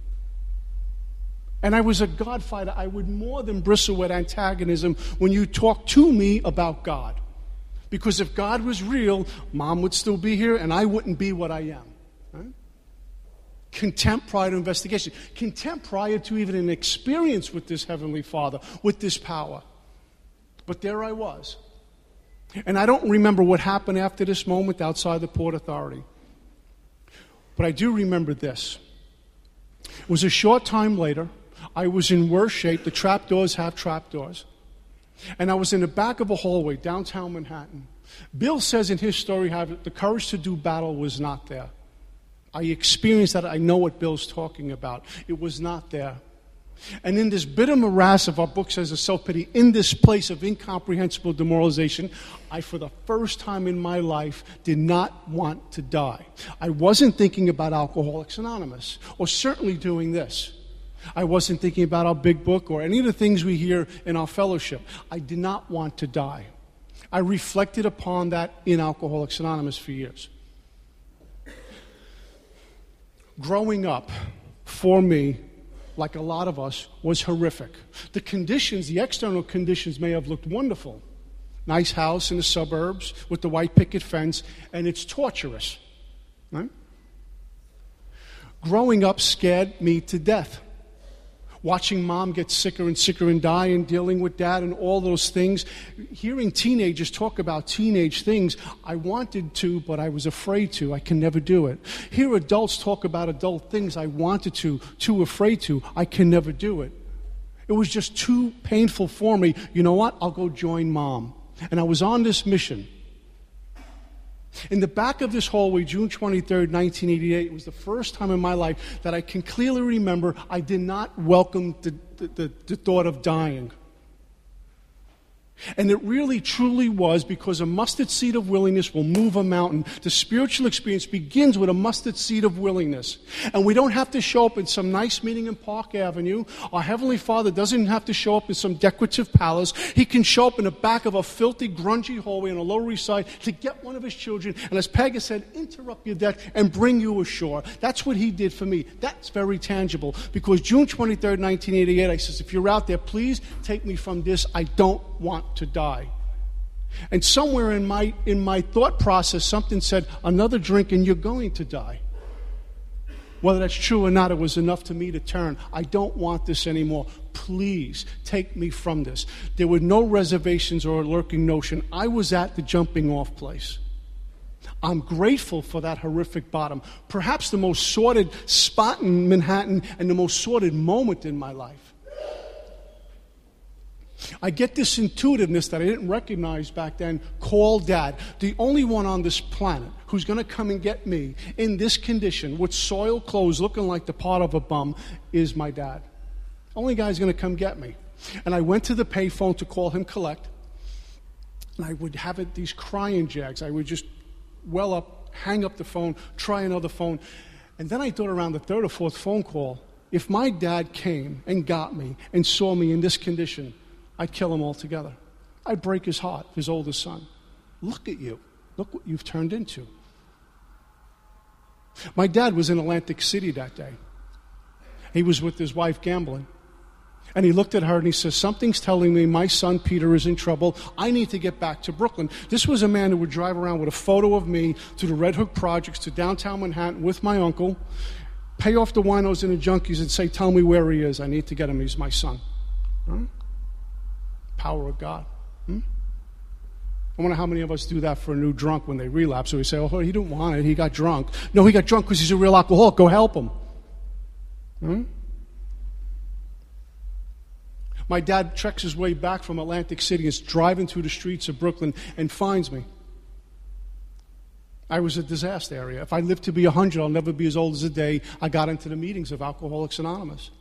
And I was a God fighter. I would more than bristle with antagonism when you talk to me about God. Because if God was real, Mom would still be here, and I wouldn't be what I am. Right? Contempt prior to investigation. Contempt prior to even an experience with this Heavenly Father, with this power. But there I was. And I don't remember what happened after this moment outside the Port Authority. But I do remember this. It was a short time later. I was in worse shape. The trapdoors have trapdoors. And I was in the back of a hallway, downtown Manhattan. Bill says in his story how the courage to do battle was not there. I experienced that. I know what Bill's talking about. It was not there. And in this bitter morass of our book says of self-pity, in this place of incomprehensible demoralization, I, for the first time in my life, did not want to die. I wasn't thinking about Alcoholics Anonymous, or certainly doing this. I wasn't thinking about our big book or any of the things we hear in our fellowship. I did not want to die. I reflected upon that in Alcoholics Anonymous for years. Growing up, for me, like a lot of us, was horrific. The conditions, the external conditions may have looked wonderful. Nice house in the suburbs with the white picket fence, and it's torturous. Right? Growing up scared me to death. Watching Mom get sicker and sicker and die, and dealing with Dad and all those things. Hearing teenagers talk about teenage things, I wanted to, but I was afraid to. I can never do it. Hear adults talk about adult things I wanted to, too afraid to. I can never do it. It was just too painful for me. You know what? I'll go join Mom. And I was on this mission. In the back of this hallway, June twenty-third, nineteen eighty-eight, it was the first time in my life that I can clearly remember I did not welcome the, the, the, the thought of dying. And it really, truly was, because a mustard seed of willingness will move a mountain. The spiritual experience begins with a mustard seed of willingness. And we don't have to show up in some nice meeting in Park Avenue. Our Heavenly Father doesn't have to show up in some decorative palace. He can show up in the back of a filthy, grungy hallway on the Lower East Side to get one of His children, and as Peggy said, interrupt your death and bring you ashore. That's what He did for me. That's very tangible. Because June twenty-third, nineteen eighty-eight, I says, if you're out there, please take me from this. I don't want to die. And somewhere in my in my thought process, something said, another drink and you're going to die. Whether that's true or not, it was enough to me to turn. I don't want this anymore. Please take me from this. There were no reservations or a lurking notion. I was at the jumping off place. I'm grateful for that horrific bottom. Perhaps the most sordid spot in Manhattan and the most sordid moment in my life. I get this intuitiveness that I didn't recognize back then, call Dad. The only one on this planet who's going to come and get me in this condition with soiled clothes looking like the part of a bum is my dad. Only guy's going to come get me. And I went to the payphone to call him collect. And I would have it, these crying jags. I would just well up, hang up the phone, try another phone. And then I thought around the third or fourth phone call, if my dad came and got me and saw me in this condition, I'd kill him altogether. I'd break his heart, his oldest son. Look at you. Look what you've turned into. My dad was in Atlantic City that day. He was with his wife gambling. And he looked at her and he says, something's telling me my son Peter is in trouble. I need to get back to Brooklyn. This was a man who would drive around with a photo of me to the Red Hook Projects, to downtown Manhattan with my uncle, pay off the winos and the junkies and say, tell me where he is. I need to get him. He's my son. Huh? Power of God. Hmm? I wonder how many of us do that for a new drunk when they relapse. So we say, oh, he didn't want it. He got drunk. No, he got drunk because he's a real alcoholic. Go help him. Hmm? My dad treks his way back from Atlantic City, is driving through the streets of Brooklyn, and finds me. I was a disaster area. If I live to be one hundred, I'll never be as old as the day I got into the meetings of Alcoholics Anonymous.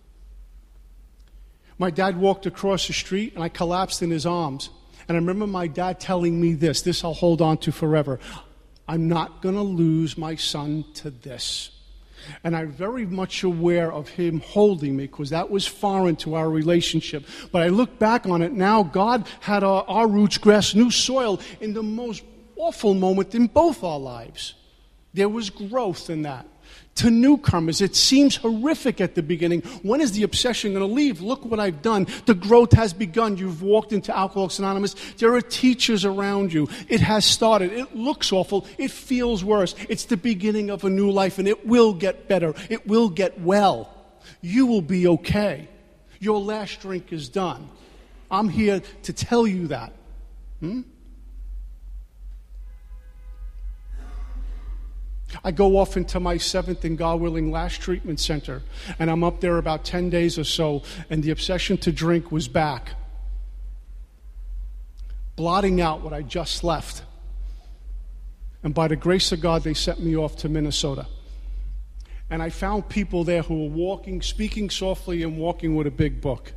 My dad walked across the street, and I collapsed in his arms. And I remember my dad telling me this, this I'll hold on to forever. I'm not going to lose my son to this. And I'm very much aware of him holding me because that was foreign to our relationship. But I look back on it now, God had our, our roots grasp new soil in the most awful moment in both our lives. There was growth in that. To newcomers, it seems horrific at the beginning. When is the obsession going to leave? Look what I've done. The growth has begun. You've walked into Alcoholics Anonymous. There are teachers around you. It has started. It looks awful. It feels worse. It's the beginning of a new life, and it will get better. It will get well. You will be okay. Your last drink is done. I'm here to tell you that. Hmm? I go off into my seventh and, God willing, last treatment center, and I'm up there about ten days or so, and the obsession to drink was back, blotting out what I just left. And by the grace of God, they sent me off to Minnesota. And I found people there who were walking, speaking softly, and walking with a big book.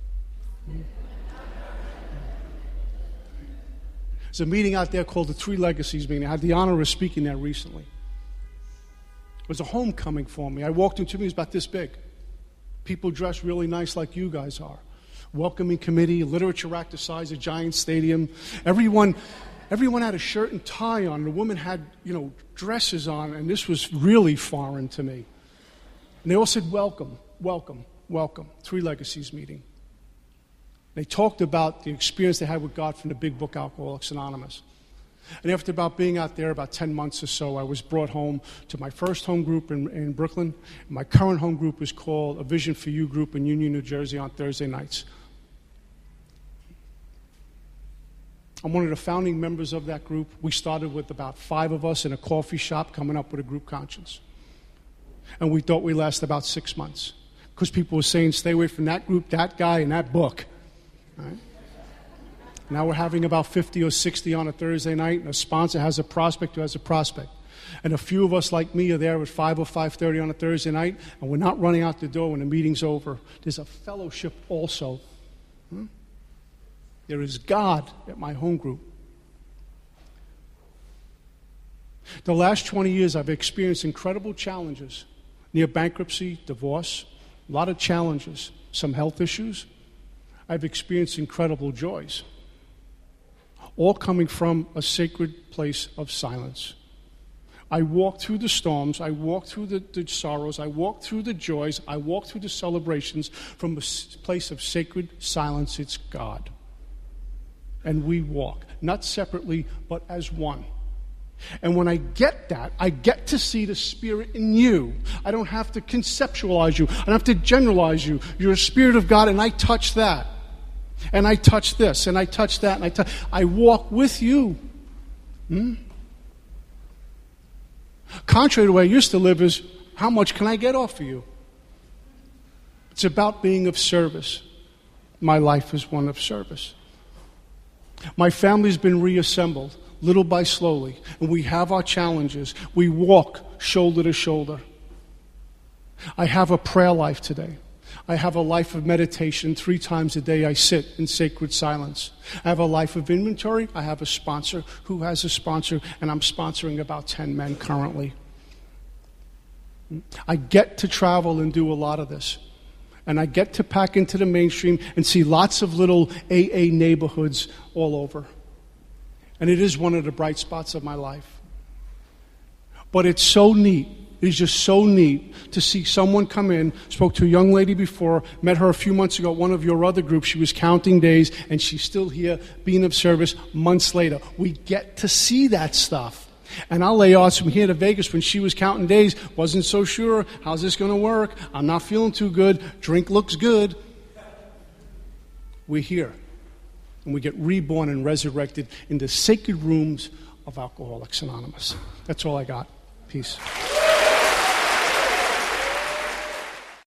There's a meeting out there called the Three Legacies meeting. I had the honor of speaking there recently. It was a homecoming for me. I walked into it, it was about this big. People dressed really nice like you guys are. Welcoming committee, literature rack the size of Giant Stadium. Everyone, everyone had a shirt and tie on. The woman had, you know, dresses on, and this was really foreign to me. And they all said, welcome, welcome, welcome. Three Legacies meeting. They talked about the experience they had with God from the big book, Alcoholics Anonymous. And after about being out there about ten months or so, I was brought home to my first home group in, in Brooklyn. My current home group is called A Vision for You group in Union, New Jersey on Thursday nights. I'm one of the founding members of that group. We started with about five of us in a coffee shop coming up with a group conscience. And we thought we'd last about six months because people were saying, stay away from that group, that guy, and that book. All right? Now we're having about fifty or sixty on a Thursday night, and a sponsor has a prospect who has a prospect. And a few of us like me are there at five or five thirty on a Thursday night, and we're not running out the door when the meeting's over. There's a fellowship also. Hmm? There is God at my home group. The last twenty years I've experienced incredible challenges. Near bankruptcy, divorce, a lot of challenges, some health issues. I've experienced incredible joys. All coming from a sacred place of silence. I walk through the storms, I walk through the, the sorrows, I walk through the joys, I walk through the celebrations from a place of sacred silence. It's God. And we walk, not separately, but as one. And when I get that, I get to see the Spirit in you. I don't have to conceptualize you. I don't have to generalize you. You're a Spirit of God, and I touch that. And I touch this, and I touch that, and I touch. I walk with you. Hmm? Contrary to the way I used to live is, how much can I get off of you? It's about being of service. My life is one of service. My family's been reassembled, little by slowly, and we have our challenges. We walk shoulder to shoulder. I have a prayer life today. I have a life of meditation. Three times a day I sit in sacred silence. I have a life of inventory. I have a sponsor who has a sponsor, and I'm sponsoring about ten men currently. I get to travel and do a lot of this. And I get to pack into the mainstream and see lots of little A A neighborhoods all over. And it is one of the bright spots of my life. But it's so neat. It is just so neat to see someone come in, spoke to a young lady before, met her a few months ago at one of your other groups. She was counting days, and she's still here being of service months later. We get to see that stuff. And I'll lay odds from here to Vegas when she was counting days, wasn't so sure, how's this going to work? I'm not feeling too good. Drink looks good. We're here. and we get reborn and resurrected in the sacred rooms of Alcoholics Anonymous. That's all I got. Peace.